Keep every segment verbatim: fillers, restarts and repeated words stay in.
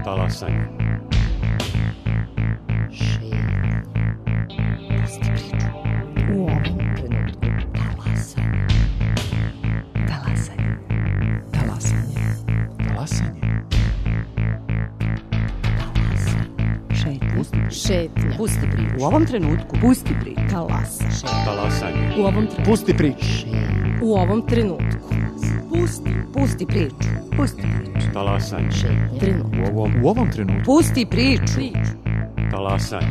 Talasanje. Šetnja. Pusti priču. U ovom trenutku talasanje. Talasanje. Talasanje. Talasanje. Šetnja. Šetnja. Pusti priču. U ovom trenutku. Pusti priču. Talasanje. Talasanje. U ovom trenutku. Pusti priču. Šetnja. U ovom trenutku. Pusti. Pusti priču. Pusti priču. Talasanje. Šetnja. Trenutku. U ovom, u ovom trenutku. Pusti priču. Talasanje.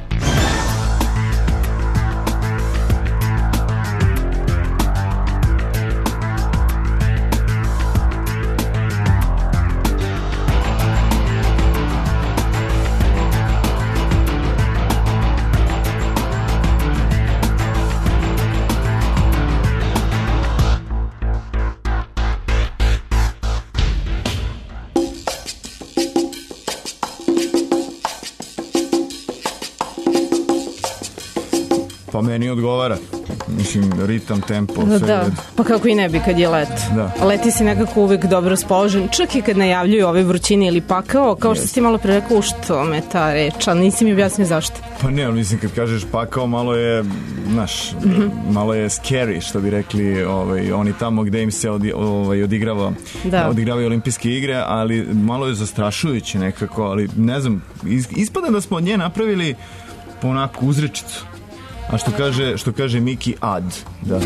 Pa meni odgovara. Mislim, ritam, tempo, Da, sve. da, pa kako i ne bi kad je let. Da. Leti si nekako uvek dobro raspoložen, čak i kad najavljuju ove vrućine ili pakao, kao što si ti malo pre rekao, što me ta reč, ali nisi mi objasnio zašto. Pa ne, ali mislim, kad kažeš pakao, malo je, znaš, mm-hmm. malo je scary, što bi rekli ovaj, oni tamo gde im se odi, ovaj, odigrava, Da. odigravaju olimpijske igre, ali malo je zastrašujuće nekako, ali ne znam, is, ispada da smo od nje napravili po onako uzrečicu. A što kaže, što kaže Miki, ad. Da,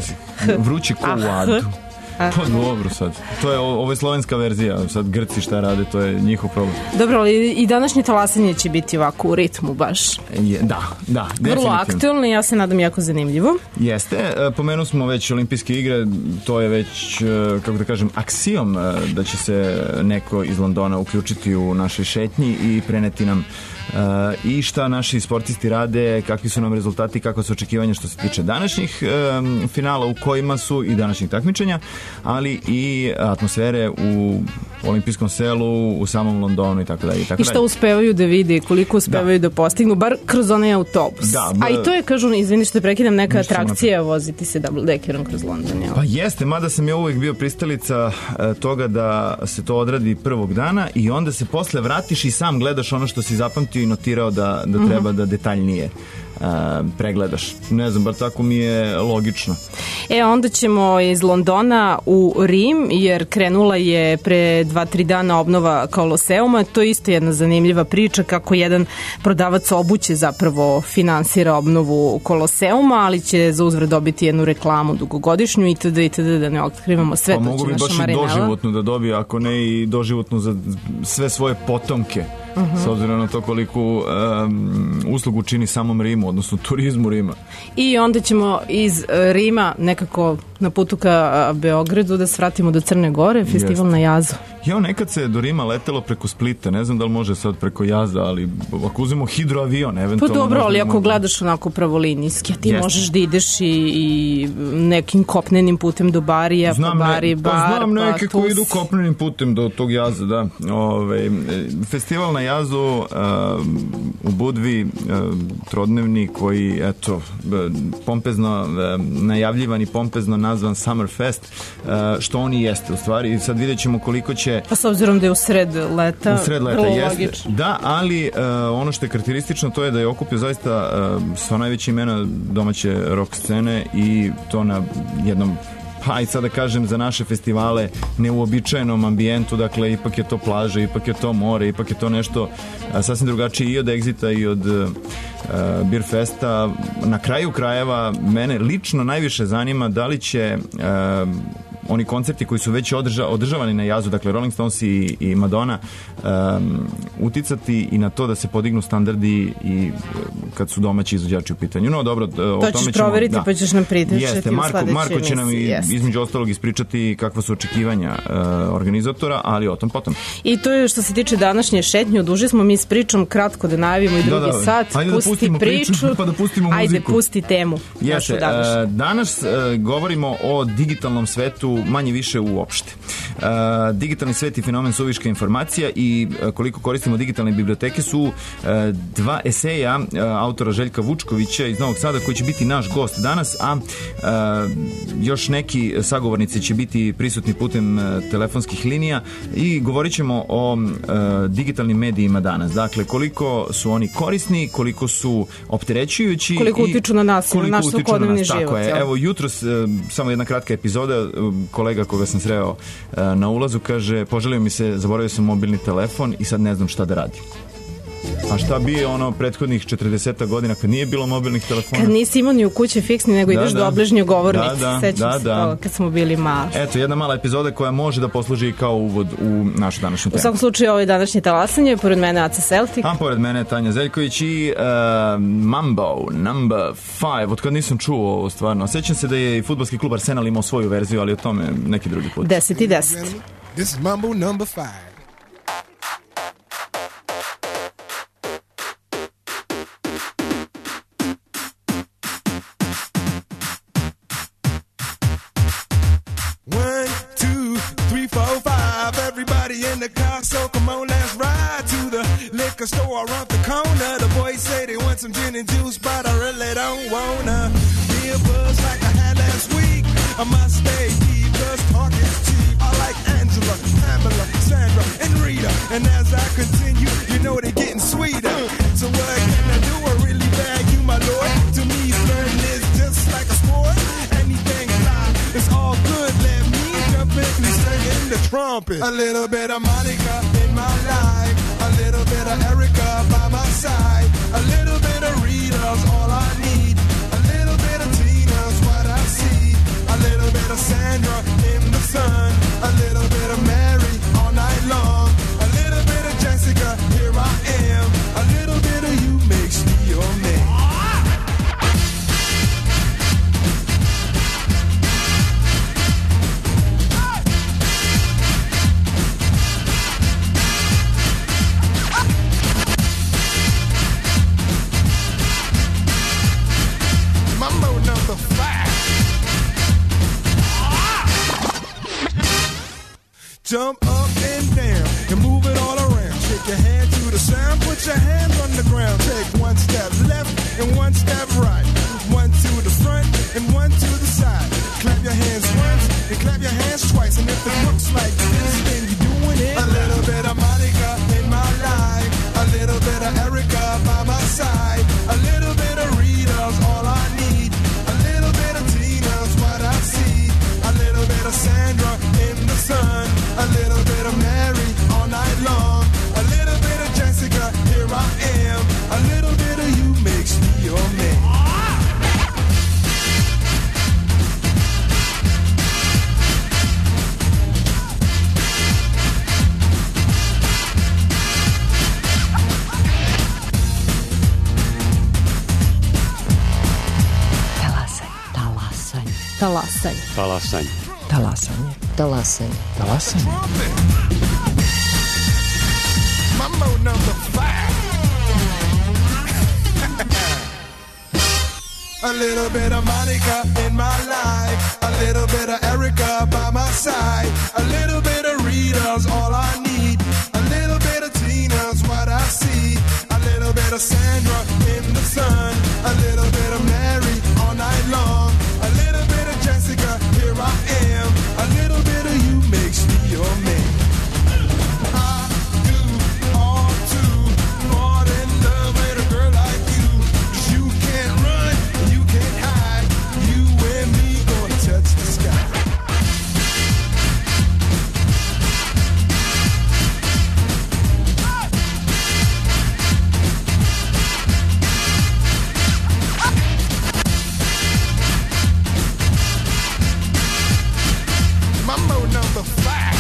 vrući ko u adu. Pa dobro sad. To je, ovo je slovenska verzija. Sad Grci šta rade, to je njihov problem. Dobro, ali i današnje talasanje će biti ovako u ritmu baš. Je, da, da, definitivno. Vrlo aktualno i ja se nadam jako zanimljivo. Jeste, e, pomenuli smo već olimpijske igre, to je već, e, kako da kažem, aksijom e, da će se neko iz Londona uključiti u našoj šetnji i preneti nam Uh, i šta naši sportisti rade, kakvi su nam rezultati, kako su očekivanja što se tiče današnjih um, finala u kojima su i današnjih takmičenja, ali i atmosfere u olimpijskom selu, u samom Londonu i tako dalje. I šta uspevaju da vide, koliko uspevaju da, da postignu, bar kroz onaj autobus. Da, b... A i to je, kažu, izvini što te prekidam, neka atrakcija voziti se double-deckerom kroz London. Jel? Pa jeste, mada sam ja uvijek bio pristalica e, toga da se to odradi prvog dana i onda se posle vratiš i sam gledaš ono što si zapamtio i notirao da, da treba mm-hmm. da detaljnije uh, pregledaš. Ne znam, bar tako mi je logično. E, onda ćemo iz Londona u Rim, jer krenula je pre dva, tri dana obnova Koloseuma. To je isto jedna zanimljiva priča kako jedan prodavac obuće zapravo finansira obnovu Koloseuma, ali će za uzvrat dobiti jednu reklamu dugogodišnju itd. itd. Da ne otkrivamo sve. Pa mogu bi baš i doživotnu da dobije, ako ne i doživotnu za sve svoje potomke. Uh-huh. S obzirom na to koliko um, uslugu čini samom Rimu, odnosno turizmu Rima. I onda ćemo iz Rima nekako na putu ka Beogradu da svratimo do Crne Gore, festival Jest. Na Jazu. Jo, nekad se do Rima letelo preko Splita, ne znam da li može sad preko Jaza, ali ako uzmemo hidroavion, eventualno... Pa dobro, ali ako možda... gledaš onako pravolinijski, a ti Jest. Možeš da ideš i, i nekim kopnenim putem do Barija, znam pa Bari, ne, Bar, pa znam pa neke Tus. koji idu kopnenim putem do tog Jaza, da. Ove, festival na Jazu uh, u Budvi, uh, trodnevni, koji, eto, pompezno uh, najavljivan i pompezno nazvan Summerfest, uh, što oni jeste u stvari. I sad vidjet ćemo koliko će... Pa s obzirom da je u sred leta, u sred leta vrlo jeste. logično. Da, ali uh, ono što je karakteristično to je da je okupio zaista uh, sva najveća imena domaće rock scene i to na jednom, pa i sad da kažem za naše festivale, neuobičajenom ambijentu, dakle ipak je to plaža, ipak je to more, ipak je to nešto uh, sasvim drugačije i od Exita i od uh, Beer Festa. Na kraju krajeva mene lično najviše zanima da li će uh, oni koncerti koji su već održa, održavani na Jazu, dakle Rolling Stones i, i Madonna, um, uticati i na to da se podignu standardi i kad su domaći izvođači u pitanju. No dobro, to o tome ćemo... ćeš proveriti, da. Pa ćeš nam pričati Jeste, Marko, Marko će nam i, Jeste. između ostalog ispričati kakva su očekivanja uh, organizatora, ali o tom potom. I to je što se tiče današnje šetnje, odužili smo mi s pričom, kratko da najavimo i drugi da, da. sat, Ajde pusti da priču, priču, pa da pustimo muziku. Ajde, pusti temu. Jeste, uh, danas uh, govorimo o digitalnom svetu manje više uopšte. Uh, digitalni svet i fenomen suviška informacija i uh, koliko koristimo digitalne biblioteke su uh, dva eseja uh, autora Željka Vučkovića iz Novog Sada koji će biti naš gost danas, a uh, još neki sagovornici će biti prisutni putem uh, telefonskih linija i govorit ćemo o uh, digitalnim medijima danas. Dakle, koliko su oni korisni, koliko su opterećujući koliko utiču na nas, na naš svakodnevni život. Tako je. Evo, jutros, uh, samo jedna kratka epizoda, uh, kolega koga sam sreo uh, na ulazu kaže, poželio mi se, zaboravio sam mobilni telefon i sad ne znam šta da radim. A šta bi ono prethodnih četrdeset godina kad nije bilo mobilnih telefona? Kad nisi imao ni u kući fiksni, nego da, ideš da. do obližnje govornice. Da, da, Sećam da, se da. toga kad smo bili mali. Eto, jedna mala epizoda koja može da posluži kao uvod u našu današnju temu. U svakom slučaju, ovo je današnje talasanje. Pored mene Aca Celtic. A pored mene Tanja Zeljković i uh, Mambo number five. Od kad nisam čuo ovo stvarno. Sećam se da je i fudbalski klub Arsenal imao svoju verziju, ali o tome neki drugi put. deset i deset. This is Mambo number five. In the car, so come on, let's ride to the liquor store around the corner. The boys say they want some gin and juice, but I really don't wanna be a buzz like I had last week. I must stay deep, cause talk is cheap. I like Angela, Pamela, Sandra, and Rita. And as I continue, you know they're getting sweeter. So what can I do? I really bag you, my lord. To me, flirting is just like a sport. Anything fly, it's all good. Let me jump in and sing in the trumpet. A little bit of Monica in my life, a little bit of Erica by my side, a little bit of Rita's all I need, a little bit of Tina's what I see, a little bit of Sandra in the sun, a little bit of Mary all night long, a little bit of Jessica, here I am, a little bit of you makes me your man. Jump up and down and move it all around. Shake your hand to the sound, put your hands on the ground. Take one step left and one step right. One to the front and one to the side. Clap your hands once and clap your hands twice. And if it looks like this, then you're doing it. A little bit of Monica in my life, a little bit of Erica by my side, a little bit of Rita's all I need, a little bit of Tina's what I see, a little bit of Sandra in the sun, a little bit of Mary all night long, a little bit of Jessica, here I am, a little bit of you makes me your man. Talasanje. Talasanje. Talasanje. Talasanje. Talasanje. Mambo number five. A little bit of Monica in my life, a little bit of Erica by my side, a little bit of Rita's all I need, a little bit of Tina's what I see, a little bit of Sandra in the sun, a little bit of Mary all night long, a little bit of Jessica, here I am, a little bit of you makes me your man. I do all too more than love with a girl like you, 'cause you can't run, you can't hide, you and me gonna touch the sky. Mambo number five.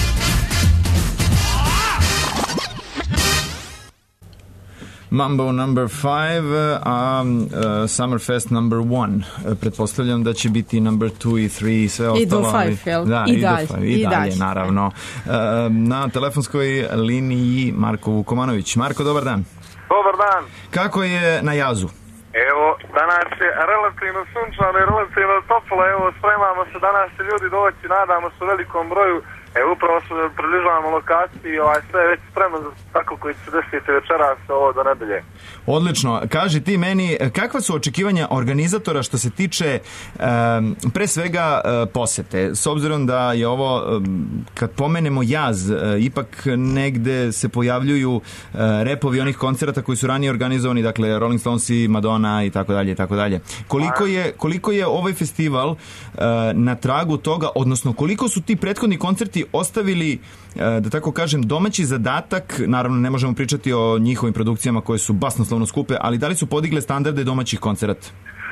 Mambo number five, a uh, Summerfest number one. Pretpostavljam da će biti number two i three i sve ostalo. I do five, jel? Da, I, i, dalje, do five, i, i dalje, dalje, naravno. Uh, na telefonskoj liniji Marko Vukomanović. Marko, dobar dan. Dobar dan. Kako je na jazu? Evo Evo, danas je relativno sunčano i relativno toplo, evo, spremamo se danas će ljudi doći, nadamo se u velikom broju. Evo, upravo se približavamo lokaciji, ovaj, sve je već spremno za tako koji će se desiti večeras ovo do nedelje. Odlično. Kaži ti meni, kakva su očekivanja organizatora što se tiče um, pre svega uh, posete? S obzirom da je ovo, um, kad pomenemo jaz, uh, ipak negde se pojavljuju uh, repovi onih koncerata koji su ranije organizovani, dakle Rolling Stonesi, Madonna i tako dalje i tako dalje. Koliko je, koliko je ovaj festival uh, na tragu toga, odnosno koliko su ti prethodni koncerti ostavili, da tako kažem, domaći zadatak, naravno ne možemo pričati o njihovim produkcijama koje su basnoslovno skupe, ali da li su podigle standarde domaćih koncerata?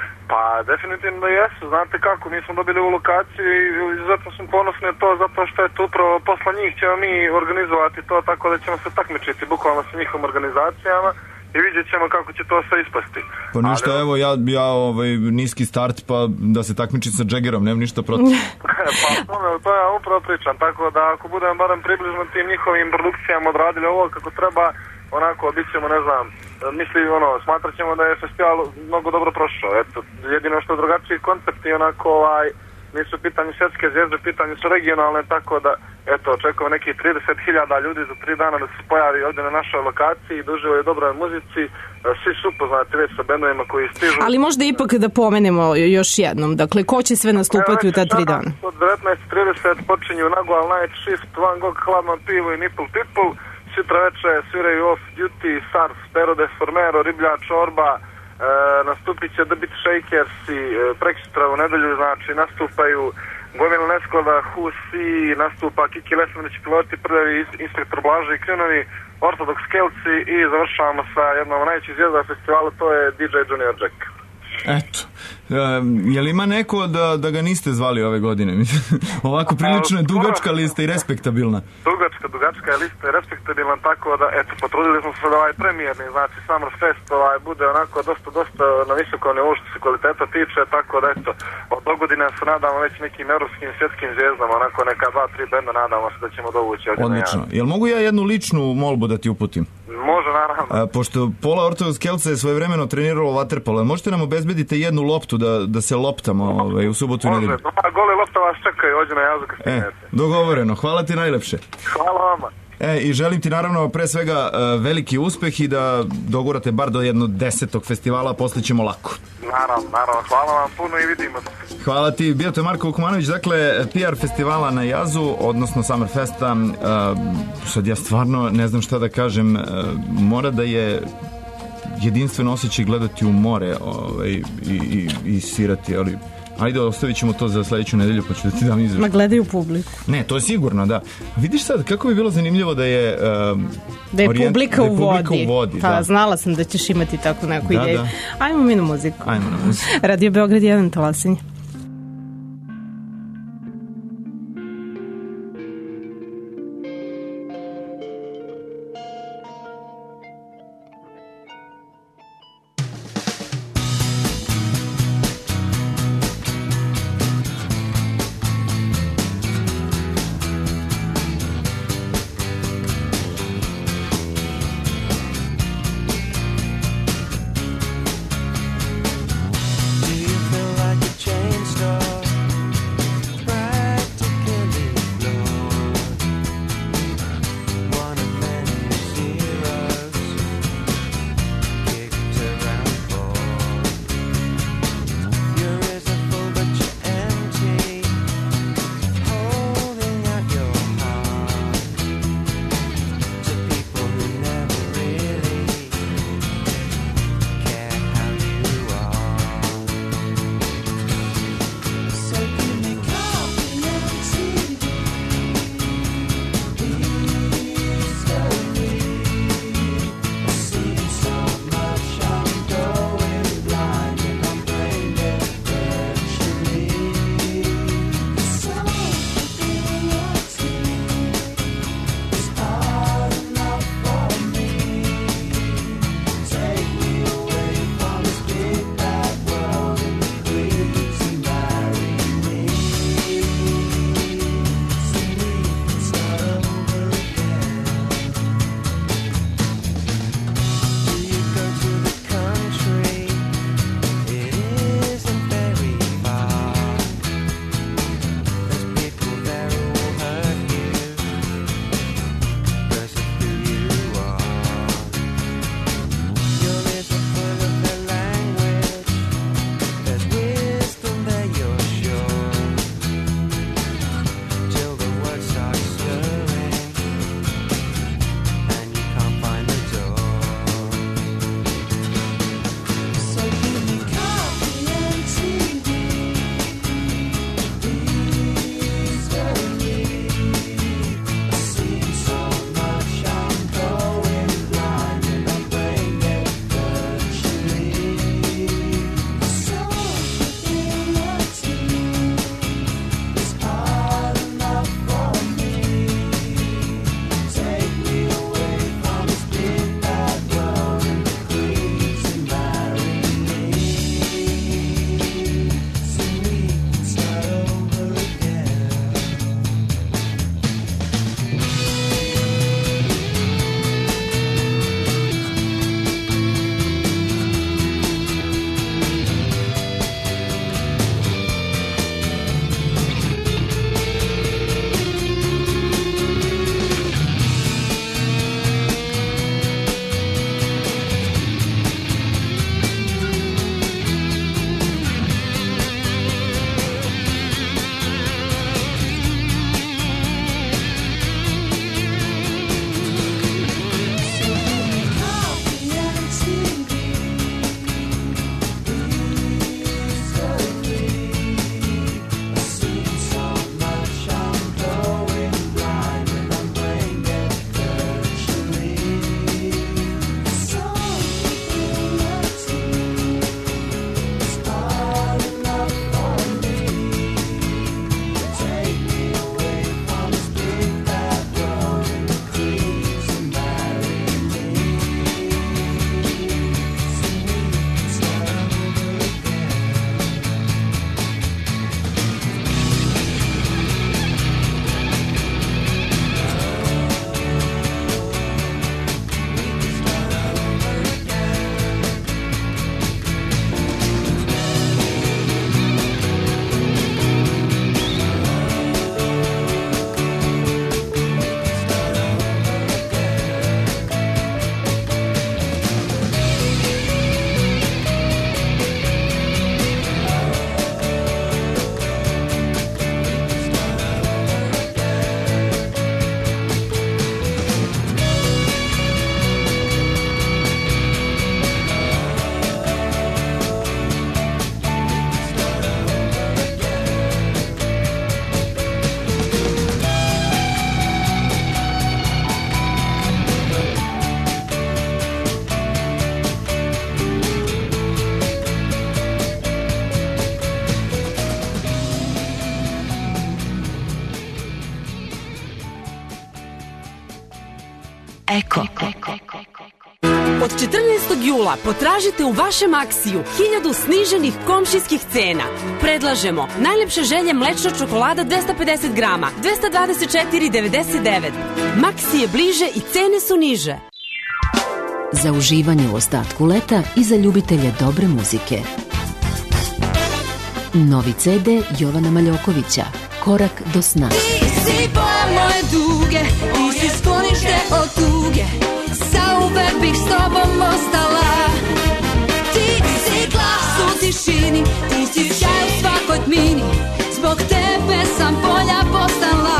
Pa definitivno jesu, znate kako, mi smo dobili u lokaciju i zato sam ponosni to, zato što je to upravo posle njih ćemo mi organizovati to, tako da ćemo se takmičiti bukvalno sa njihovim organizacijama i vidjet ćemo kako će to sve ispasti. Pa ništa, ali, evo, ja, ja ovaj, niski start, pa da se takmičim sa Jaggerom, nemam ništa protiv. Pa to ja upravo pričam, tako da ako budem barem približno tim njihovim produkcijama odradili ovo kako treba, onako, bit ćemo, ne znam, misli, ono, smatrat ćemo da je festival mnogo dobro prošao. Eto, jedino što drugačiji koncepti, onako, ovaj, nisu pitanju svjetske zvijezde, pitanju su regionalne, tako da, eto, očekujem nekih trideset hiljada ljudi za tri dana da se pojavi ovdje na našoj lokaciji, da uživaju dobroj muzici, svi su upoznati već sa bendovima koji stižu. Ali možda ipak da pomenemo još jednom, dakle, ko će sve nastupati u ta tri dana? Od devetnaest trideset počinju Nagual Night Shift, Van Gogh, Hladno pivo i Nipple People, sutra veče sviraju Off Duty, Sars, Pero Deformero, Riblja Čorba, e, nastupit će The Beat Shakers i e, preksutra u nedelju, znači nastupaju Gomila Neskoda, Husi, nastupa Kiki Lesmanić, piloti, prvi inspektor Blaže i Krinovi, Ortodox Kelci i završavamo sa jednom najvećih zvijezda festivala, to je D J Junior Jack. Eto, um, je li ima neko da, da ga niste zvali ove godine? Ovako prilično je dugačka lista i respektabilna. Dugačka, dugačka je lista i respektabilna, tako da, eto, potrudili smo se da ovaj premijerni, znači Summer Fest ovaj, bude onako dosta, dosta na visokom nivou što se kvaliteta tiče, tako da, eto, od dogodine se nadamo već nekim evropskim svjetskim zvijezdama, onako neka dva, tri benda nadamo se da ćemo dovući ovdje. Odlično. Jel mogu ja jednu ličnu molbu da ti uputim? Može, naravno. A, pošto Pola Ortodox Kelce je svojevremeno treniralo vaterpolo, možete nam obezbediti jednu loptu da, da se loptamo ovaj, u subotu i nedelju? Može, no, goli lopta vas čekaju, ođe na jazu kad e, dogovoreno, hvala ti najlepše. Hvala vama. E, i želim ti naravno pre svega uh, veliki uspeh i da dogurate bar do jednog desetog festivala, a posle ćemo lako. Naravno, naravno, hvala vam puno i vidimo se. Hvala ti, bio to je Marko Vukmanović, dakle P R festivala na Jazu, odnosno Summer Festa. Uh, sad ja stvarno ne znam šta da kažem, uh, mora da je jedinstveno osjećaj gledati u more ovaj, i, i, i svirati, ali ajde, ostavit ćemo to za sledeću nedelju, pa ću da ti dam izveštaj. Ma gledaju publiku. Ne, to je sigurno, da. Vidiš sad, kako bi bilo zanimljivo da je uh, da je orijent, publika, da je u, publika vodi. u vodi. Pa, da. znala sam da ćeš imati tako neku da, ideju. Da. Ajmo mi na muziku. Ajmo na muziku. Radio Beograd jedan, Talasanje. Change Eko. Od četrnaestog jula potražite u vašem Maxiju hiljadu sniženih komšijskih cena. Predlažemo najlepše želje mlečna čokolada dvesta pedeset grama, dvesta dvadeset četiri devedeset devet. Maxi je bliže i cene su niže. Za uživanje u ostatku leta i za ljubitelje dobre muzike. Novi ce de Jovana Maljokovića, Korak do sna. Ti si boja moje duge, ti si sklonište od tuge, zauvek bih s tobom ostala. Ti si glas u tišini, ti si sjaj u svakoj tmini, zbog tebe sam bolja postala.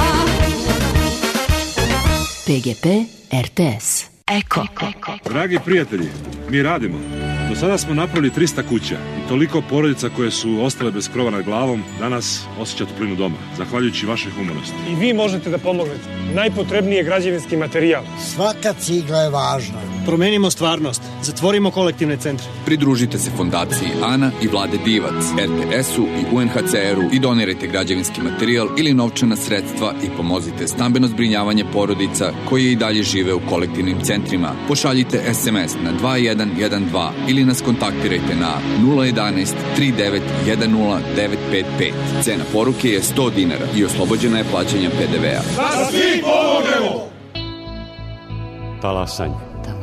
pe ge pe er te es. Eko. Dragi prijatelji, mi radimo. Do sada smo napravili trista kuća i toliko porodica koje su ostale bez krova nad glavom danas osjeća toplinu doma, zahvaljujući vašoj humanosti. I vi možete da pomognete. Najpotrebniji je građevinski materijal. Svaka cigla je važna. Promenimo stvarnost. Zatvorimo kolektivne centre. Pridružite se fondaciji Ana i Vlade Divac, er te esu i u en ha ce eru i donirajte građevinski materijal ili novčana sredstva i pomozite stambeno zbrinjavanje porodica koje i dalje žive u kolektivnim centrima. Pošaljite es em es na dva jedan jedan dva ili nas kontaktirajte na nula jedanaest tri devet jedan nula devet pet pet. Cena poruke je sto dinara i oslobođena je plaćanja pe de vea. Da svi pomognemo! Talasanje.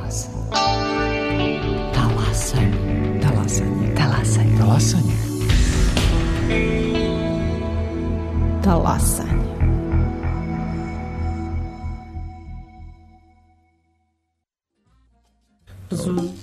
Talasanje. Talasanje. Talasanje. Talasanje. Talasanje. Zum.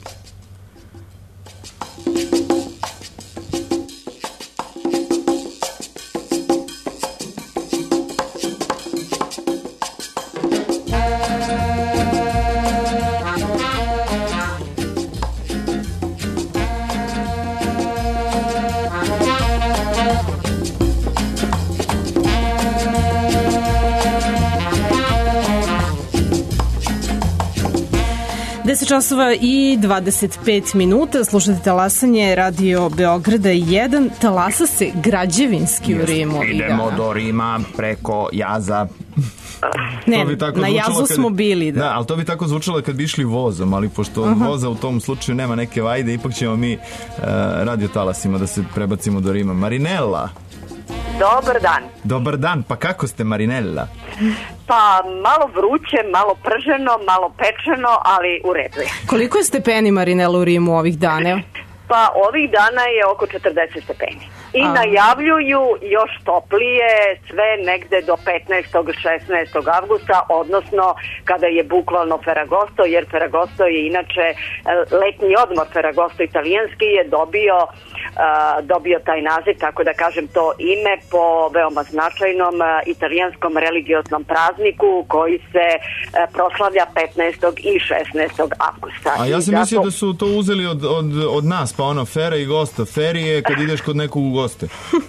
deset časova i dvadeset pet minuta, slušate Talasanje, Radio Beograda jedan. Talasa se građevinski u Rimu. Idemo do Rima preko jaza. Ne, na jazu kad, smo bili. Da. da, ali to bi tako zvučalo kad bi išli vozom, ali pošto uh-huh. voza u tom slučaju nema neke vajde, ipak ćemo mi uh, radio talasima da se prebacimo do Rima. Marinella. Dobar dan. Dobar dan, pa kako ste, Marinella? Pa malo vruće, malo prženo, malo pečeno, ali u redu je. Koliko je stepeni, Marinella, u Rimu ovih dana? Pa ovih dana je oko četrdeset stepeni. I A. najavljuju još toplije sve negde do petnaestog šesnaestog avgusta, odnosno kada je bukvalno Ferragosto, jer Ferragosto je inače letnji odmor, Ferragosto italijanski je dobio Uh, dobio taj naziv, tako da kažem to ime po veoma značajnom uh, italijanskom religioznom prazniku koji se uh, proslavlja petnaestog i šesnaestog avgusta. A ja sam zato... mislio da su to uzeli od, od, od nas, pa ono, fera i gosta. Feri je kad ideš kod nekog u goste.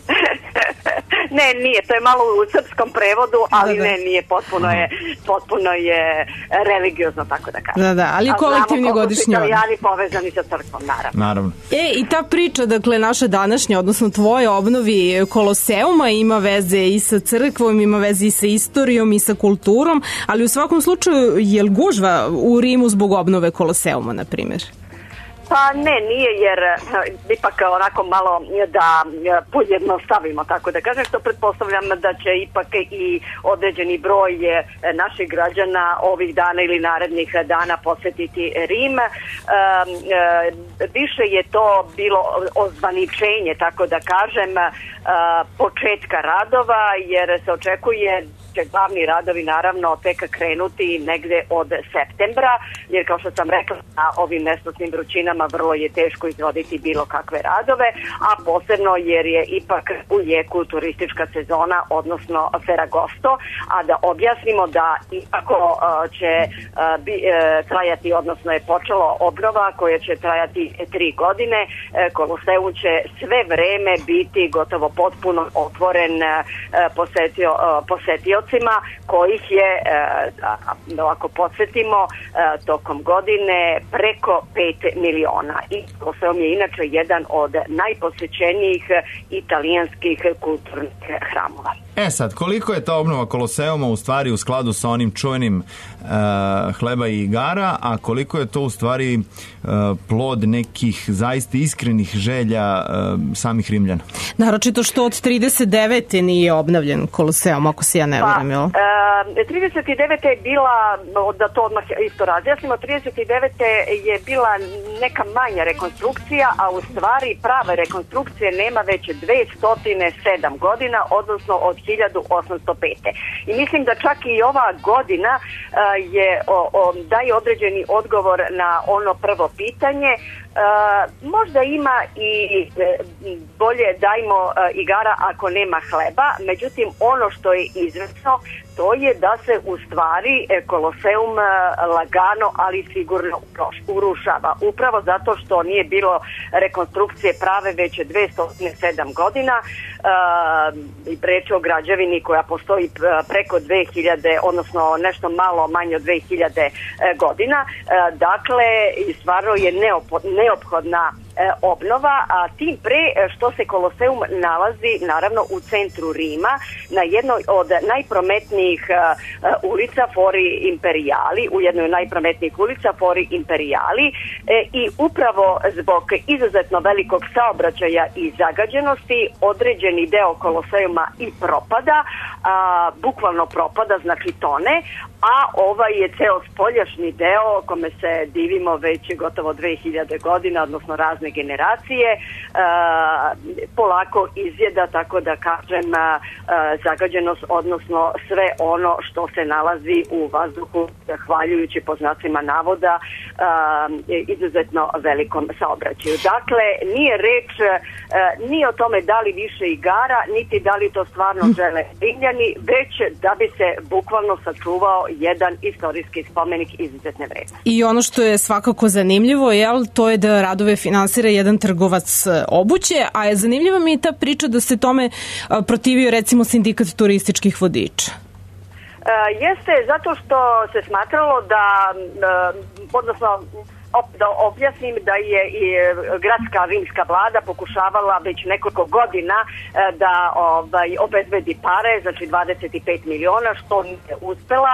Ne, nije, to je malo u srpskom prevodu, ali da, da. ne, nije, potpuno je, potpuno je religiozno, tako da kažem. Da, da, ali kolektivni godišnji odmor. Italijani povezani sa crkvom, naravno. Naravno. E, i ta priča, dakle, naša današnja, odnosno tvoje obnovi Koloseuma ima veze i sa crkvom, ima veze i sa istorijom i sa kulturom, ali u svakom slučaju, je li gužva u Rimu zbog obnove Koloseuma, na primjer? Pa ne, nije, jer ipak onako malo da pojednostavimo, tako da kažem, što pretpostavljam da će ipak i određeni broj naših građana ovih dana ili narednih dana posjetiti Rim. E, e, više je to bilo ozvaničenje, tako da kažem, e, početka radova, jer se očekuje će glavni radovi naravno tek krenuti negde od septembra, jer kao što sam rekla, na ovim nesnosnim vrućinama vrlo je teško izvoditi bilo kakve radove, a posebno jer je ipak u jeku turistička sezona, odnosno Ferragosto, a da objasnimo da iako uh, će uh, bi, uh, trajati, odnosno je počelo obnova koja će trajati tri godine, uh, Koloseum će sve vreme biti gotovo potpuno otvoren uh, posetio, uh, posetiocima, gledalcima, kojih je, da ovako podsjetimo, tokom godine preko pet miliona. I Koloseum je inače jedan od najposećenijih italijanskih kulturnih hramova. E sad, koliko je ta obnova Koloseuma u stvari u skladu sa onim čuvenim uh, hleba i igara, a koliko je to u stvari uh, plod nekih zaista iskrenih želja uh, samih Rimljana? Naročito što od trideset devete nije obnavljen Koloseum, ako se ja ne varam, jel? Pa, trideset devete je bila, da to odmah isto razjasnimo, trideset devete je bila neka manja rekonstrukcija, a u stvari prave rekonstrukcije nema već dvesta sedam godina, odnosno od hiljadu osamsto pete. I mislim da čak i ova godina uh, je o, o, daje određeni odgovor na ono prvo pitanje. Uh, možda ima i e, bolje dajmo e, igara ako nema hleba, međutim ono što je izvrsno to je da se u stvari e, Koloseum e, lagano ali sigurno urušava, upravo zato što nije bilo rekonstrukcije prave već dvesta sedam godina. E, reč o građevini koja postoji preko dve hiljade, odnosno nešto malo manje od dve hiljade e, godina, e, dakle i stvarno je neophodno neophodna e, obnova, a tim pre što se Koloseum nalazi naravno u centru Rima, na jednoj od najprometnijih e, ulica Fori Imperiali, u jednoj od najprometnijih ulica Fori Imperiali e, i upravo zbog izuzetno velikog saobraćaja i zagađenosti određeni deo Koloseuma i propada, a, bukvalno propada, znači tone, a ovaj je ceo spoljašnji deo kome se divimo već gotovo dve hiljade godina, odnosno razne generacije, e, polako izjeda, tako da kažem, e, zagađenost, odnosno sve ono što se nalazi u vazduhu, zahvaljujući po znacima navoda e, izuzetno velikom saobraćaju. Dakle, nije reč e, ni o tome da li više igara, niti da li to stvarno žele Rimljani, već da bi se bukvalno sačuvao jedan istorijski spomenik izuzetne vrednosti. I ono što je svakako zanimljivo, jel, to je da radove finansira jedan trgovac obuće, a je zanimljiva mi je ta priča da se tome protivio recimo sindikat turističkih vodiča. E, jeste, zato što se smatralo da, e, odnosno da objasnim da je i gradska rimska vlada pokušavala već nekoliko godina da ovaj, obezbedi pare, znači dvadeset pet miliona, što nije uspela.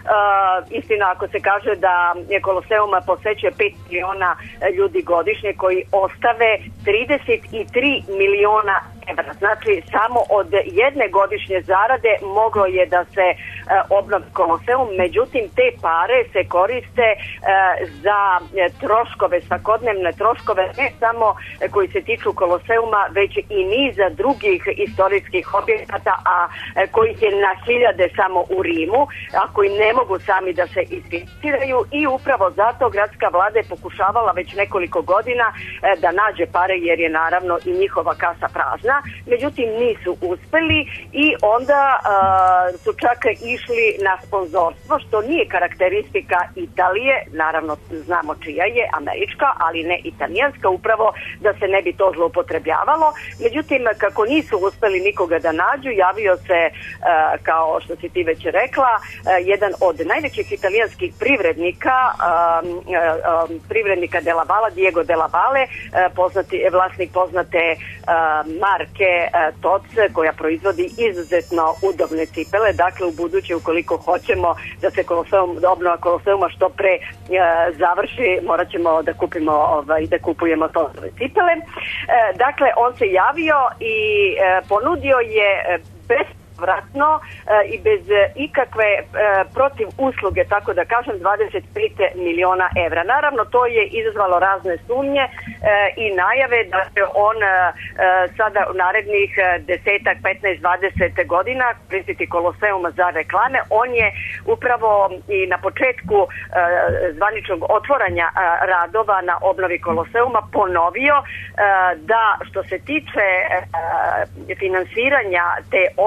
Uh, istina, ako se kaže da je Koloseum posećuje pet miliona ljudi godišnje koji ostave trideset tri miliona evra. Znači, samo od jedne godišnje zarade moglo je da se uh, obnovi Koloseum, međutim, te pare se koriste uh, za troškove, svakodnevne troškove, ne samo uh, koji se tiču Koloseuma, već i niza drugih istorijskih objekata, a uh, kojih je na hiljade samo u Rimu, a koji ne mogu sami da se isfinansiraju, i upravo zato gradska vlada je pokušavala već nekoliko godina uh, da nađe pare, jer je naravno i njihova kasa prazna. Međutim, nisu uspeli i onda uh, su čak išli na sponzorstvo, što nije karakteristika Italije, naravno znamo čija je, američka, ali ne italijanska, upravo da se ne bi to zloupotrebljavalo. Međutim, kako nisu uspeli nikoga da nađu, javio se, uh, kao što si ti već rekla, uh, jedan od najvećih italijanskih privrednika, uh, uh, privrednika Della Valle, Diego Della Valle, uh, poznati, vlasnik poznate uh, marke Toc, koja proizvodi izuzetno udobne cipele. Dakle, u buduće, ukoliko hoćemo da se Koloseum, da obnova Koloseuma što pre e, završi, morat ćemo da kupimo, ovaj, da kupujemo Tocove cipele. E, dakle, on se javio i e, ponudio je e, bez vratno e, i bez e, ikakve e, protiv usluge, tako da kažem, dvadeset pet miliona evra. Naravno, to je izazvalo razne sumnje e, i najave da će on e, sada u narednih desetak, petnaest, dvadeset godina koristiti Koloseum za reklame. On je upravo i na početku e, zvaničnog otvaranja e, radova na obnovi Koloseuma ponovio e, da što se tiče e, finansiranja te obnove,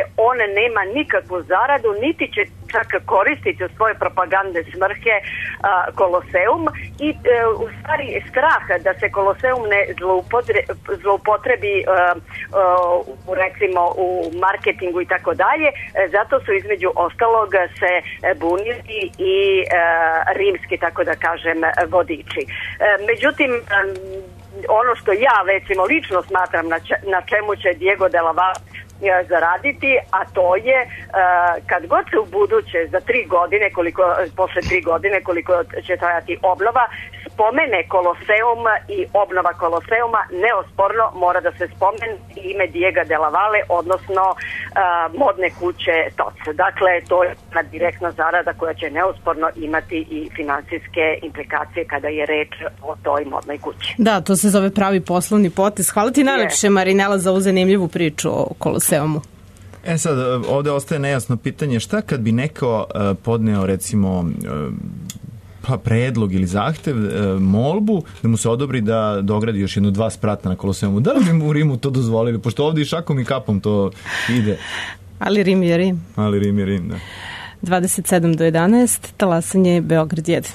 on nema nikakvu zaradu, niti će čak koristiti u svoje propagandne svrhe a, Koloseum i e, u stvari strah da se Koloseum ne zloupotre, zloupotrebi a, a, u, recimo u marketingu i tako dalje, zato su između ostalog se bunili i a, rimski, tako da kažem, vodiči. A, međutim, a, ono što ja recimo lično smatram na, če, na čemu će Diego de la Valle zaraditi, a to je kad god se u buduće za tri godine, koliko, posle tri godine koliko će trajati obnova, spomene Koloseum i obnova Koloseuma, neosporno mora da se spomene ime Diego de la Valle, odnosno modne kuće T O C. Dakle, to je jedna direktna zarada koja će neosporno imati i finansijske implikacije kada je reč o toj modnoj kući. Da, to se zove pravi poslovni potez. Hvala ti najlepše, Marinela, za ovu zanimljivu priču o Koloseumu. E sad, ovde ostaje nejasno pitanje, šta kad bi neko uh, podneo recimo uh, pa predlog ili zahtev, uh, molbu da mu se odobri da dogradi još jednu dva sprata na Koloseumu. Da li bi mu u Rimu to dozvolili? Pošto ovde i šakom i kapom to ide. Ali Rim je Rim. Ali Rim je Rim, da. dvadeset sedam do jedanaest, talasanje Beograd jedan.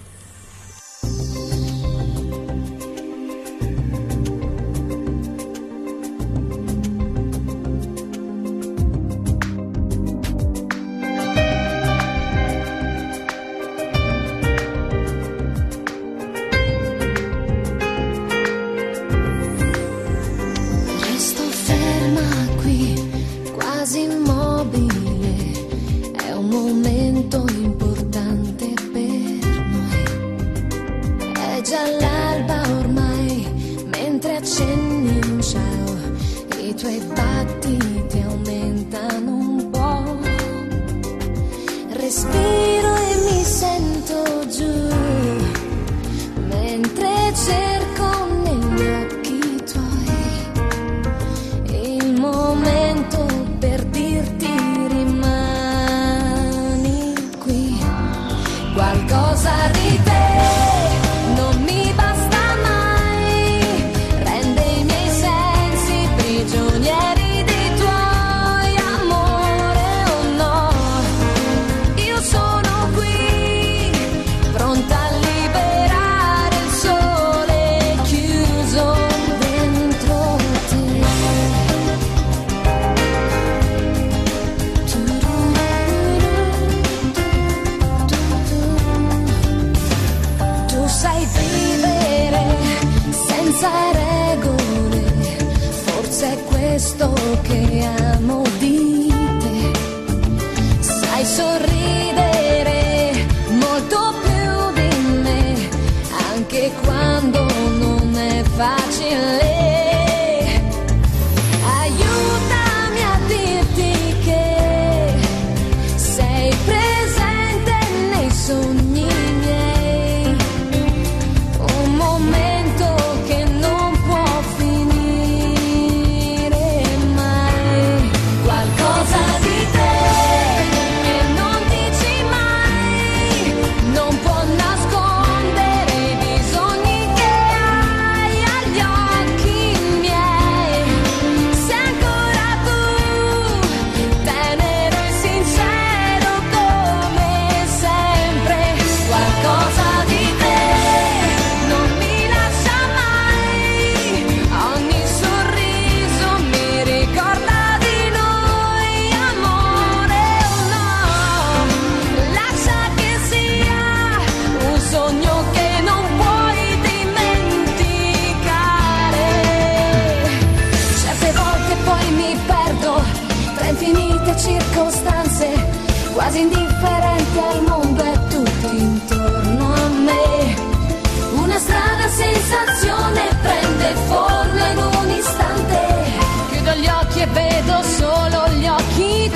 quasi indifferente al mondo e tutti intorno a me. Una strana sensazione prende forma in un istante. Chiudo gli occhi e vedo solo gli occhi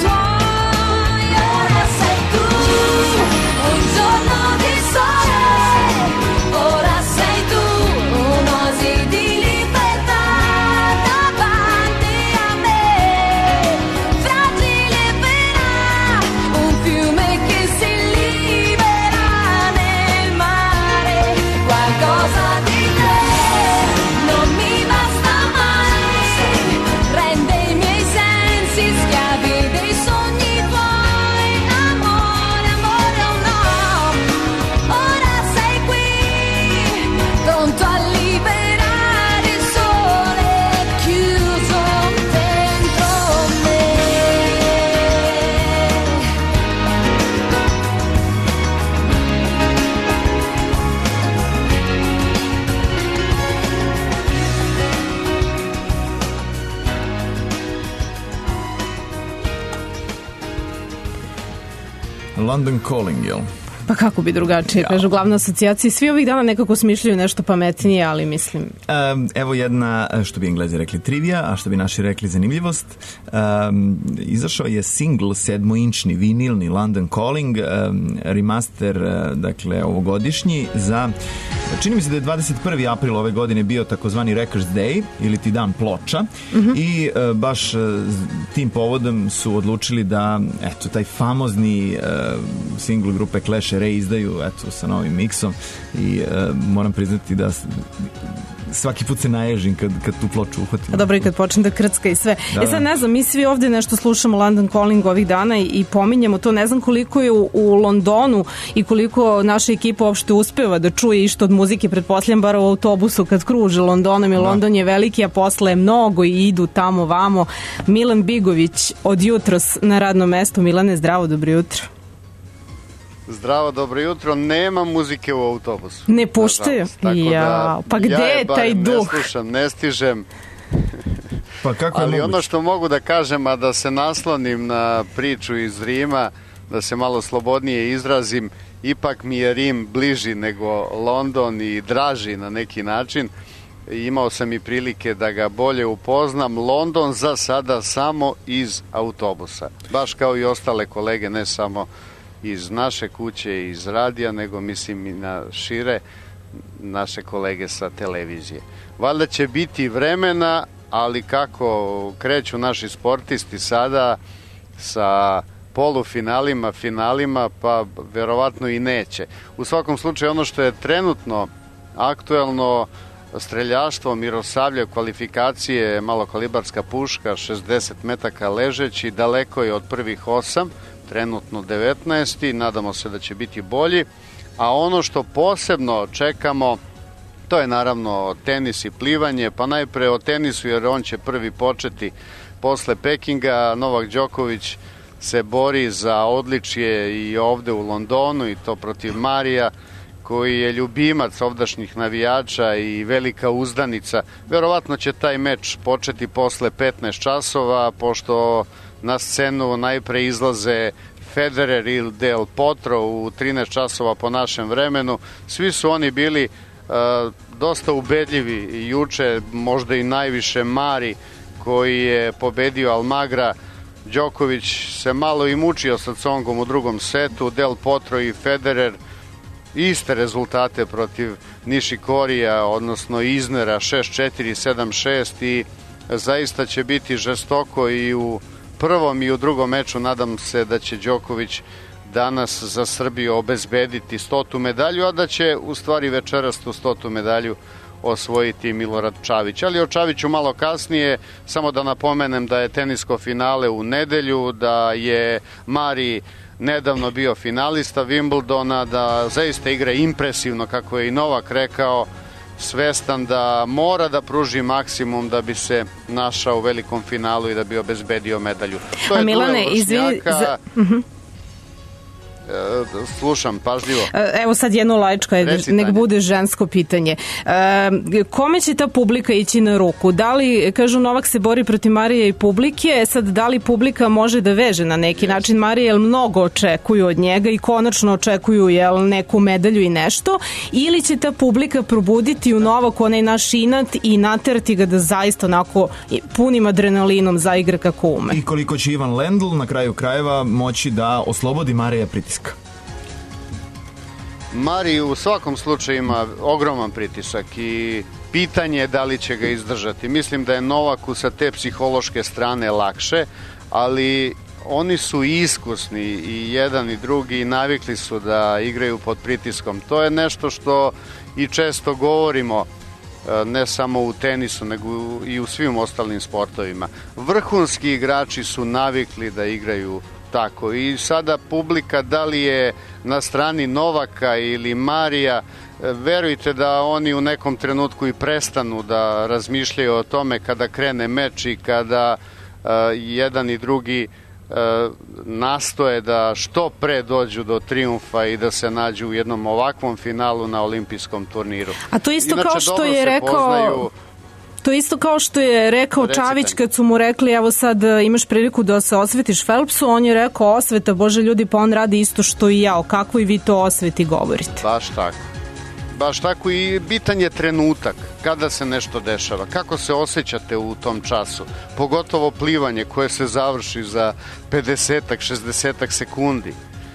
tuoi. Ora sei tu, un giorno di sole. Ora sei tu, un'oasi di libertà davanti a me. Fragile pena, un fiume che si libera nel mare. Qualcosa di te non mi basta mai, rende i miei sensi schiavi London Calling, jel? Pa kako bi drugačije, ja. Kažu glavna asocijacija. Svi ovih dana nekako smišljaju nešto pametnije, ali mislim... Um, evo jedna, što bi Englezi rekli, trivija, a što bi naši rekli zanimljivost. Um, izašao je singl sedmoinčni, vinilni London Calling, um, remaster, dakle, ovogodišnji za... Čini mi se da je dvadeset prvi april ove godine bio takozvani Records Day, ili ti dan ploča, mm-hmm. i uh, baš uh, tim povodom su odlučili da, eto, taj famozni uh, singl grupe Clash reizdaju, eto, sa novim miksom i uh, moram priznati da svaki put se naježim kad, kad tu ploču uhvatim. A dobro, i kad počne da krcka i sve. Da. E sad ne znam, mi svi ovde nešto slušamo London Calling ovih dana i, i pominjemo to, ne znam koliko je u, u Londonu i koliko naša ekipa uopšte uspeva da čuje išto od muzike, pretpostavljam bar u autobusu kad kruže Londonom i da. London je veliki, a posle je mnogo i idu tamo vamo. Milan Bigović od jutros na radnom mestu. Milane, zdravo, dobro jutro. Zdravo, dobro jutro. Nema muzike u autobusu. Ne puštaju? Ja, pa gde je ja taj duh? Ne slušam, ne stižem. Pa kako je Ali moguće? ono što mogu da kažem, a da se naslonim na priču iz Rima, da se malo slobodnije izrazim, ipak mi je Rim bliži nego London i draži na neki način. Imao sam i prilike da ga bolje upoznam. London za sada samo iz autobusa. Baš kao i ostale kolege, ne samo iz naše kuće i iz radija, nego mislim i na šire naše kolege sa televizije. Valjda će biti vremena, ali kako kreću naši sportisti sada sa polufinalima, finalima, pa verovatno i neće. U svakom slučaju ono što je trenutno aktuelno, streljaštvo Mirosavlje, kvalifikacije, malokalibarska puška, šezdeset metaka ležeći, daleko je od prvih osam, trenutno devetnaesti, nadamo se da će biti bolji, a ono što posebno čekamo, to je naravno tenis i plivanje, pa najpre o tenisu jer on će prvi početi posle Pekinga. Novak Đoković se bori za odličje i ovde u Londonu i to protiv Marija, koji je ljubimac ovdašnjih navijača i velika uzdanica. Verovatno će taj meč početi posle petnaest časova, pošto na scenu najpre izlaze Federer ili Del Potro u trinaest časova po našem vremenu. Svi su oni bili uh, dosta ubedljivi juče, možda i najviše Mari koji je pobedio Almagra. Đoković se malo i mučio sa Congom u drugom setu, Del Potro i Federer iste rezultate protiv Nišikorija, odnosno Iznera, šest četiri, sedam šest, i zaista će biti žestoko i u prvom i u drugom meču. Nadam se da će Đoković danas za Srbiju obezbediti stotu medalju, a da će u stvari večeras tu stotu medalju osvojiti Milorad Čavić. Ali o Čaviću malo kasnije, samo da napomenem da je tenisko finale u nedelju, da je Mari nedavno bio finalista Wimbledona, da zaista igra impresivno, kako je i Novak rekao, svestan da mora da pruži maksimum da bi se našao u velikom finalu i da bi obezbedio medalju. To je A Milane, izvini... Za... Uh-huh. Slušam pažljivo. Evo sad jedno laičko, nek bude žensko pitanje. E, kome će ta publika ići na ruku? Da li, kažu, Novak se bori protiv Marije i publike, sad da li publika može da veže na neki yes. način Marije, jer mnogo očekuju od njega i konačno očekuju jel, neku medalju i nešto, ili će ta publika probuditi u Novaku onaj naš inat i naterati ga da zaista onako punim adrenalinom zaigra kako ume? I koliko će Ivan Lendl na kraju krajeva moći da oslobodi Marija pritiska? Mari u svakom slučaju ima ogroman pritisak i pitanje je da li će ga izdržati. Mislim da je Novaku sa te psihološke strane lakše, ali oni su iskusni i jedan i drugi i navikli su da igraju pod pritiskom. To je nešto što i često govorimo, ne samo u tenisu, nego i u svim ostalim sportovima. Vrhunski igrači su navikli da igraju tako i sada publika, da li je na strani Novaka ili Marija, verujte da oni u nekom trenutku i prestanu da razmišljaju o tome kada krene meč i kada uh, jedan i drugi uh, nastoje da što pre dođu do trijumfa i da se nađu u jednom ovakvom finalu na olimpijskom turniru. A to isto Inače, kao što je rekao... Poznaju... To isto kao što je rekao Recite. Čavić kad su mu rekli evo sad imaš priliku da se osvetiš Phelpsu, on je rekao osveta, bože ljudi, pa on radi isto što i ja, o kakvoj vi to osveti govorite. Baš tako. Baš tako i bitan je trenutak kada se nešto dešava, kako se osjećate u tom času, pogotovo plivanje koje se završi za pedesetak, šezdesetak sekundi.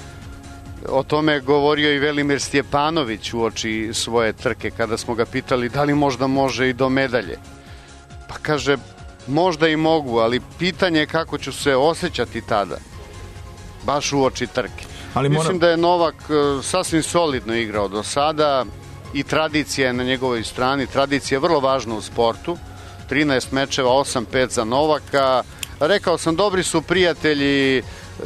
O tome je govorio i Velimir Stjepanović uoči svoje trke kada smo ga pitali da li možda može i do medalje. Pa kaže, možda i mogu, ali pitanje je kako ću se osjećati tada, baš uoči trke. Ali Mislim mora... da je Novak sasvim solidno igrao do sada i tradicija je na njegovoj strani. Tradicija je vrlo važna u sportu. trinaest mečeva, osam pet za Novaka. Rekao sam, dobri su prijatelji,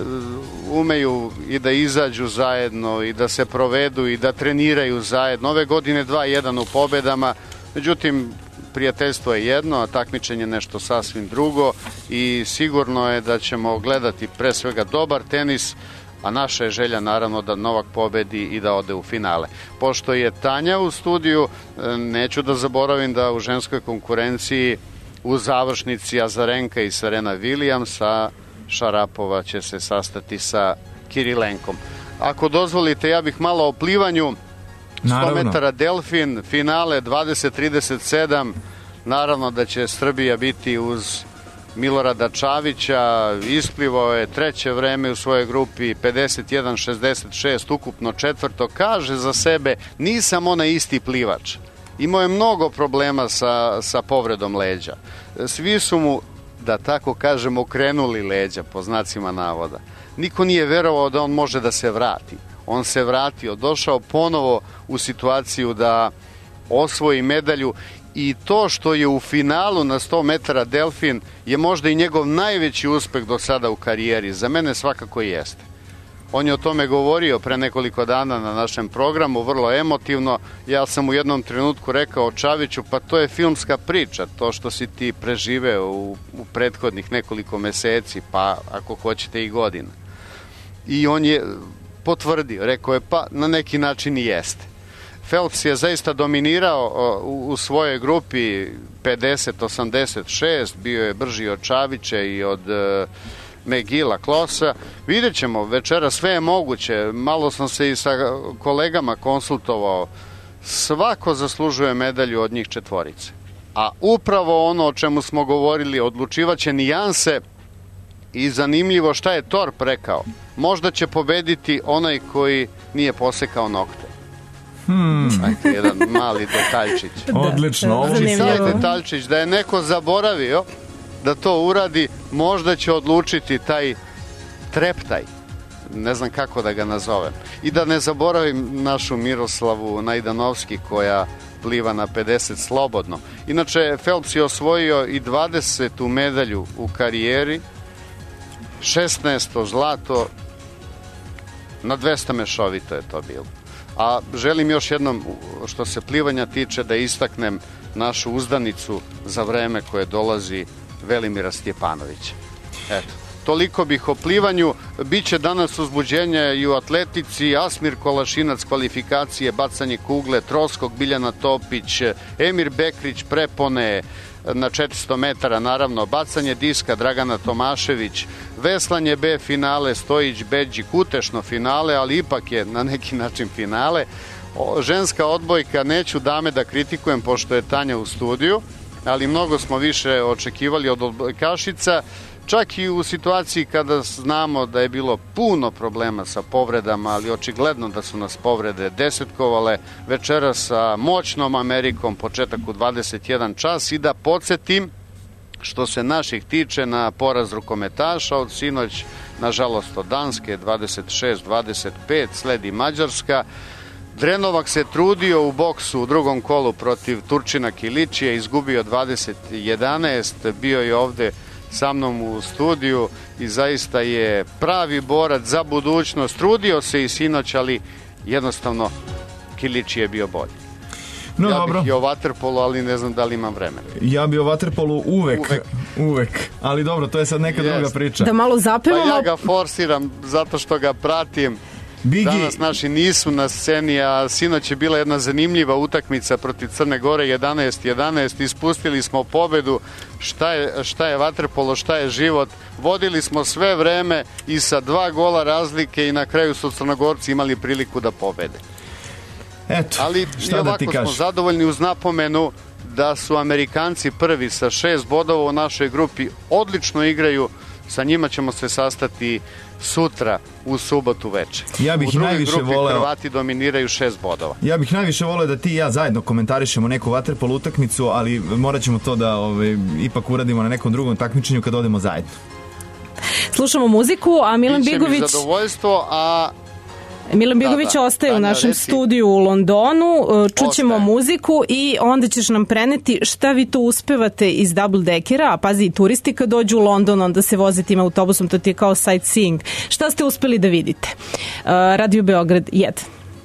umeju i da izađu zajedno i da se provedu i da treniraju zajedno. Ove godine dva jedan u pobedama, međutim prijateljstvo je jedno, a takmičenje nešto sasvim drugo i sigurno je da ćemo gledati pre svega dobar tenis, a naša je želja naravno da Novak pobedi i da ode u finale. Pošto je Tanja u studiju, neću da zaboravim da u ženskoj konkurenciji u završnici Azarenka i Serena Williams, a Šarapova će se sastati sa Kirilenkom. Ako dozvolite, ja bih malo o plivanju. sto metara delfin, finale dvadeset trideset sedam. Naravno da će Srbija biti uz Milorada Čavića. Isplivao je treće vreme u svojoj grupi, pedeset jedan šezdeset šest, ukupno četvrto. Kaže za sebe, nisam onaj isti plivač. Imao je mnogo problema sa, sa povredom leđa. Svi su mu, da tako kažem, okrenuli leđa, po znacima navoda. Niko nije verovao da on može da se vrati. On se vratio, došao ponovo u situaciju da osvoji medalju i to što je u finalu na sto metara delfin je možda i njegov najveći uspeh do sada u karijeri. Za mene svakako jeste. On je o tome govorio pre nekoliko dana na našem programu, vrlo emotivno. Ja sam u jednom trenutku rekao Čaviću, pa to je filmska priča, to što si ti preživeo u, u prethodnih nekoliko meseci, pa ako hoćete i godina. I on je potvrdio, rekao je, pa na neki način i jeste. Phelps je zaista dominirao u, u svojoj grupi pedeset osamdeset šest, bio je brži od Čavića i od uh, McGilla, Klosa. Vidjet ćemo, večera sve je moguće. Malo sam se i sa kolegama konsultovao. Svako zaslužuje medalju od njih četvorice. A upravo ono o čemu smo govorili, odlučivaće nijanse i zanimljivo šta je Torp rekao. Možda će pobediti onaj koji nije posekao nokte. Hmm. Ajde, jedan mali detaljčić. Odlično. Znači, taj detaljčić, da je neko zaboravio da to uradi, možda će odlučiti taj treptaj, ne znam kako da ga nazovem. I da ne zaboravim našu Miroslavu Najdanovski koja pliva na pedeset slobodno. Inače, Phelps je osvojio i dvadesetu medalju u karijeri, šesnaesto zlato, na dvesta mešovito je to bilo. A želim još jednom, što se plivanja tiče, da istaknem našu uzdanicu za vreme koje dolazi, Velimira Stjepanovića. Eto, toliko bih o plivanju. Biće danas uzbuđenje i u atletici. Asmir Kolašinac, kvalifikacije, bacanje kugle, Troskog, Biljana Topić, Emir Bekrić, prepone na četiristo metara, naravno, bacanje diska, Dragana Tomašević, veslanje B finale, Stojić, Beđi, utešno finale, ali ipak je na neki način finale. O, ženska odbojka, neću dame da kritikujem pošto je Tanja u studiju, ali mnogo smo više očekivali od odbojkašica, čak i u situaciji kada znamo da je bilo puno problema sa povredama, ali očigledno da su nas povrede desetkovale. Večera sa moćnom Amerikom, početak u dvadeset jedan čas, i da podsjetim, što se naših tiče, na poraz rukometaša od sinoć, nažalost od Danske, dvadeset šest dvadeset pet, sledi Mađarska. Drenovak se trudio u boksu u drugom kolu protiv Turčina Kilićija, izgubio dvadeset jedanaest, bio je ovde sa mnom u studiju i zaista je pravi borac za budućnost. Trudio se i sinoć, ali jednostavno Kilić je bio bolji. No, ja dobro. bih i o vaterpolu, ali ne znam da li imam vremena. Ja bi o vaterpolu uvek, uvek, uvek. Ali dobro, to je sad neka yes. druga priča. Da malo zapevamo. Pa ja ga forsiram zato što ga pratim Bigi... Danas naši nisu na sceni, a sinoć je bila jedna zanimljiva utakmica protiv Crne Gore, jedanaest jedanaest, ispustili smo pobedu. Šta je, šta je vaterpolo, šta je život, vodili smo sve vreme i sa dva gola razlike i na kraju su Crnogorci imali priliku da pobede. Eto, ali šta da ti kažem? Smo zadovoljni uz napomenu da su Amerikanci prvi sa šest bodova u našoj grupi, odlično igraju, sa njima ćemo se sastati sutra u subotu veče. Ja bih u drugoj najviše grupi voleo... Hrvati dominiraju šest bodova. Ja bih najviše voleo da ti i ja zajedno komentarišemo neku vaterpolo utakmicu, ali morat ćemo to da ovaj, ipak uradimo na nekom drugom takmičenju kad odemo zajedno. Slušamo muziku, a Milan Biće Bigović... mi zadovoljstvo, a... Milan Bigović da, da. ostaje Tanja, u našem reci. studiju u Londonu, čućemo ostaje. muziku i onda ćeš nam preneti šta vi to uspevate iz double deckera, a pazi i turisti kad dođu u London, onda se voze tim autobusom, to ti je kao sightseeing. Šta ste uspeli da vidite? Uh, Radio Beograd jedan.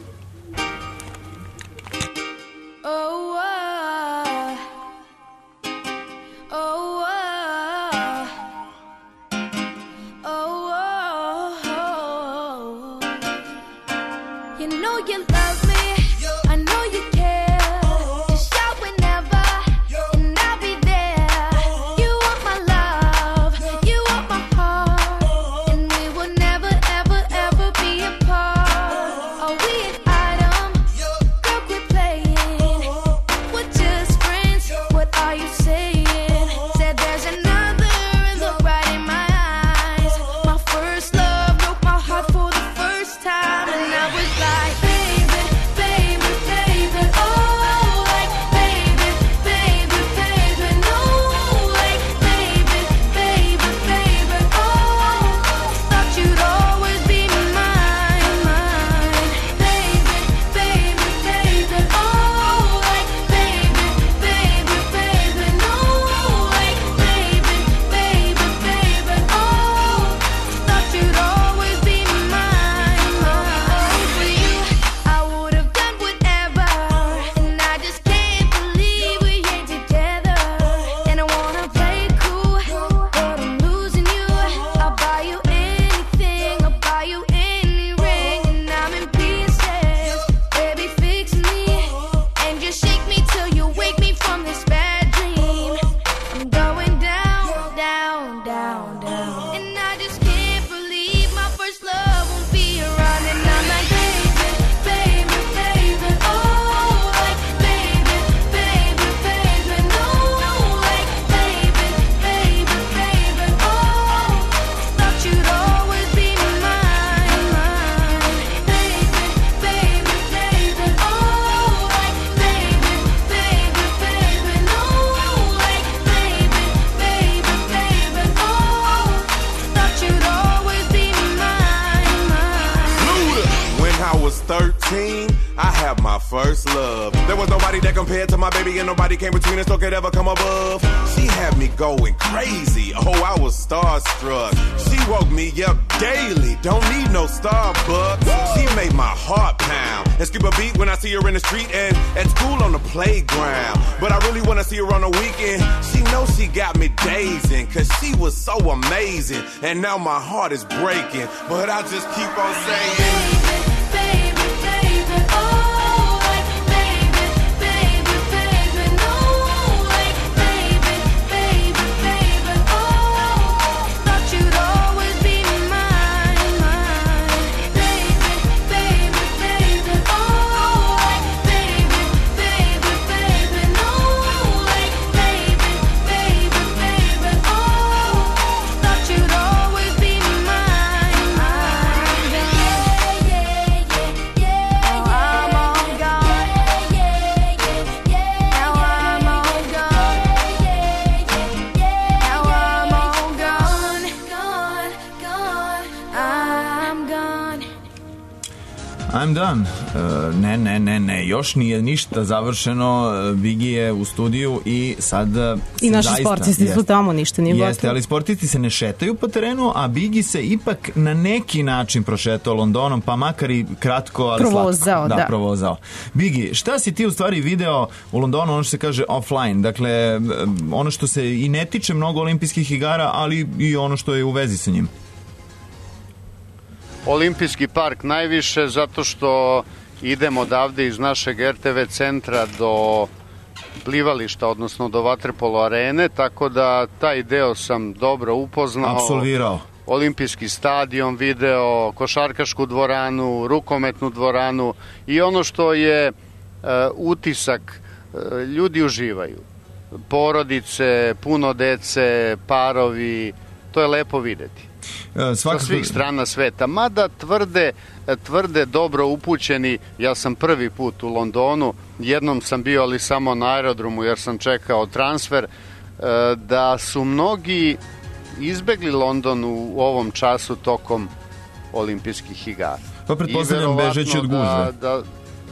First love. There was nobody that compared to my baby, and nobody came between us or could ever come above. She had me going crazy. Oh, I was starstruck. She woke me up daily. Don't need no Starbucks. She made my heart pound and skip a beat when I see her in the street and at school on the playground. But I really want to see her on the weekend. She knows she got me dazing, cause she was so amazing. And now my heart is breaking, but I just keep on saying, baby, baby, baby, oh. I'm done. Uh, ne, ne, ne, ne, još nije ništa završeno. Bigi je u studiju i sad i naši zaista, sportisti su tamo, ništa nije gotovo. Jeste, ali sportisti se ne šetaju po terenu, a Bigi se ipak na neki način prošetao Londonom, pa makar i kratko, ali provozao, slatko. Da, da, provozao. Bigi, šta si ti u stvari video u Londonu, ono što se kaže offline, dakle, ono što se i ne tiče mnogo olimpijskih igara, ali i ono što je u vezi sa njim? Olimpijski park najviše zato što idem odavde iz našeg er te ve centra do plivališta, odnosno do vaterpolo arene, tako da taj deo sam dobro upoznao. Apsolvirao. Olimpijski stadion video, košarkašku dvoranu, rukometnu dvoranu i ono što je e, utisak, e, ljudi uživaju. Porodice, puno dece, parovi, to je lepo videti. E, svakako... Sa svih strana sveta. Mada tvrde, tvrde dobro upućeni, ja sam prvi put u Londonu, jednom sam bio ali samo na aerodromu jer sam čekao transfer, e, da su mnogi izbegli London u ovom času tokom olimpijskih igara. Pa pretpostavljam bežeći od gužve. Da, da,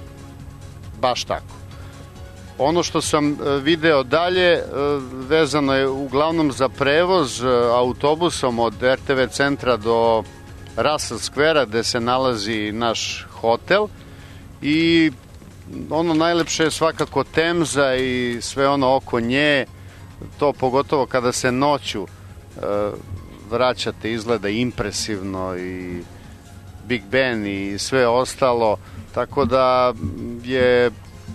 baš tako. Ono što sam video dalje vezano je uglavnom za prevoz autobusom od er te ve centra do Russell Square-a gde se nalazi naš hotel i ono najlepše je svakako Temza i sve ono oko nje, to pogotovo kada se noću vraćate, izgleda impresivno i Big Ben i sve ostalo, tako da je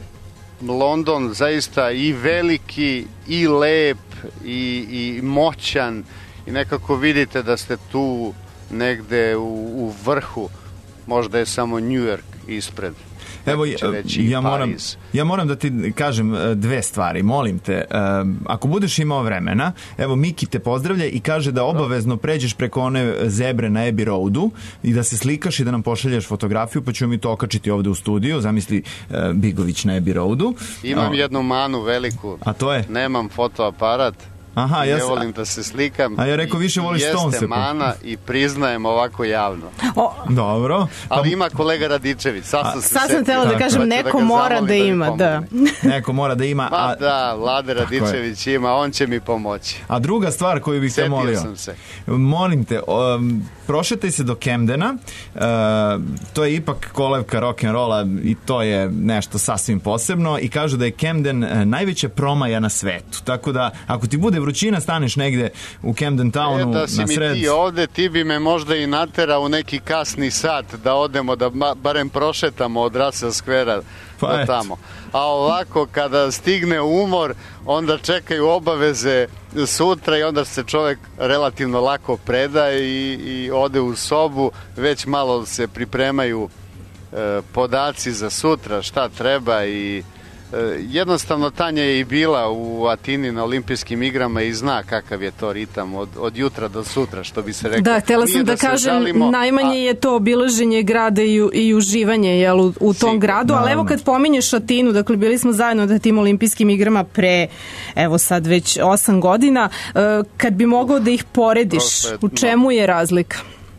London zaista i veliki i lep i, i moćan i nekako vidite da ste tu negde u, u vrhu, možda je samo New York ispred. Evo, ja moram, ja moram da ti kažem dve stvari, molim te, ako budeš imao vremena, evo Miki te pozdravlja i kaže da obavezno pređeš preko one zebre na Abbey Roadu i da se slikaš i da nam pošalješ fotografiju, pa ćemo mi to okačiti ovde u studiju, zamisli Bigović na Abbey Roadu. Imam jednu manu veliku, a to je? Nemam fotoaparat. Aha, ja ne volim da se slikam. A ja rekao više voliš Stonese. Jeste mana i priznajem ovako javno. O, dobro. Ali ima kolega Radičević. Sad sam se sad sam htjela da kažem, neko da mora da ima. Da. Neko mora da ima. Pa a... da, Vlade Radičević ima, on će mi pomoći. A druga stvar koju bih te molio. Sam se. Molim te, um, prošetaj se do Camdena. Uh, to je ipak kolevka rock'n'rolla i to je nešto sasvim posebno i kažu da je Camden uh, najveća promaja na svetu. Tako da, ako ti bude vrućina, staneš negde u Camden Townu na sred. E, da si mi ti ovde, ti bi me možda i naterao u neki kasni sat da odemo, da barem prošetamo od Russell Square-a pa do tamo. A ovako, kada stigne umor, onda čekaju obaveze sutra i onda se čovek relativno lako preda i, i ode u sobu, već malo se pripremaju e, podaci za sutra, šta treba i jednostavno Tanja je i bila u Atini na olimpijskim igrama i zna kakav je to ritam od, od jutra do sutra, što bi se rekao. Da, htjela sam da, da kažem, žalimo, najmanje a... je to obilaženje grada i, i uživanje jel, u, u tom Sigur, gradu, ali evo kad pominješ Atinu, dakle bili smo zajedno na tim olimpijskim igrama pre, evo sad već osam godina, kad bi mogao da ih porediš, u čemu je razlika?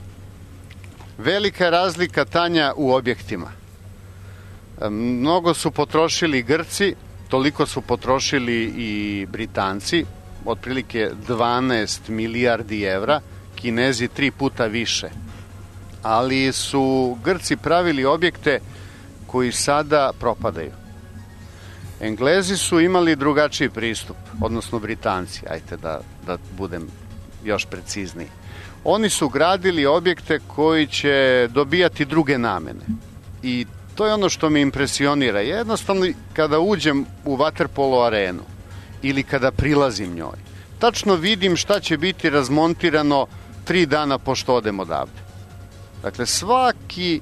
Velika je razlika, Tanja, u objektima. Mnogo su potrošili Grci, toliko su potrošili i Britanci, otprilike dvanaest milijardi evra, Kinezi tri puta više. Ali su Grci pravili objekte koji sada propadaju. Englezi su imali drugačiji pristup, odnosno Britanci, ajte da, da budem još precizniji. Oni su gradili objekte koji će dobijati druge namene i to je ono što me impresionira. Jednostavno, kada uđem u vaterpolo arenu ili kada prilazim njoj, tačno vidim šta će biti razmontirano tri dana pošto odem odavde. Dakle, svaki,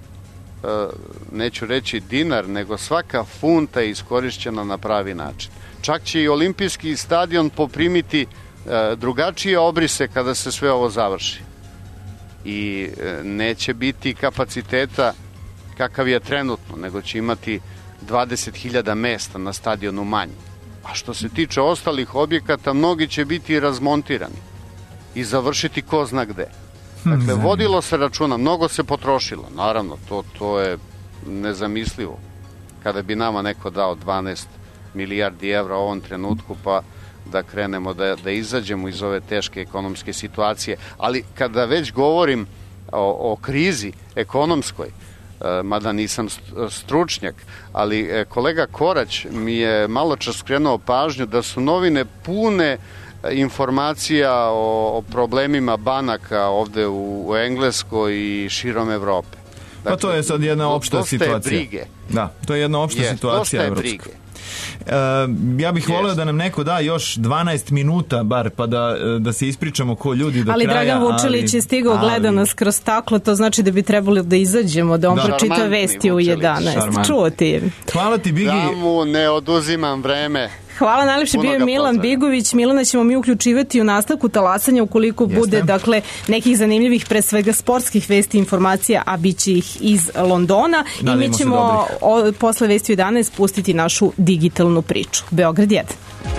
neću reći dinar, nego svaka funta je iskorišćena na pravi način. Čak će i olimpijski stadion poprimiti drugačije obrise kada se sve ovo završi. I neće biti kapaciteta kakav je trenutno, nego će imati dvadeset hiljada mesta na stadionu manje. A što se tiče ostalih objekata, mnogi će biti razmontirani i završiti ko zna gde. Dakle, vodilo se računa, mnogo se potrošilo. Naravno, to, to je nezamislivo. Kada bi nama neko dao dvanaest milijardi evra u ovom trenutku, pa da krenemo da, da izađemo iz ove teške ekonomske situacije. Ali kada već govorim o, o krizi ekonomskoj, mada nisam stručnjak, ali kolega Korać mi je malo čas skrenuo pažnju da su novine pune informacija o, o problemima banaka ovde u, u Engleskoj i širom Evrope. Dakle, pa to je sad jedna opšta dosta situacija. Dosta je brige. Da, to je jedna opšta je, situacija evropska. Dosta je brige. Uh, ja bih yes. voleo da nam neko da još dvanaest minuta bar pa da, da se ispričamo ko ljudi do ali kraja. Dragan Vučelić ali, je stigao, ali, gleda nas kroz staklo, to znači da bi trebali da izađemo, da on da. pročita vesti u jedanaest. Čuo ti. Hvala ti, Bigi. Da mu ne oduzimam vreme. Hvala, najlepše bio je Milan Bigović. Milana ćemo mi uključivati u nastavku talasanja ukoliko Jeste. bude dakle nekih zanimljivih, pre svega sportskih vesti i informacija, a bit će ih iz Londona. Nadimo I mi ćemo o, posle vesti u jedanaest pustiti našu digitalnu priču. Beograd jedan.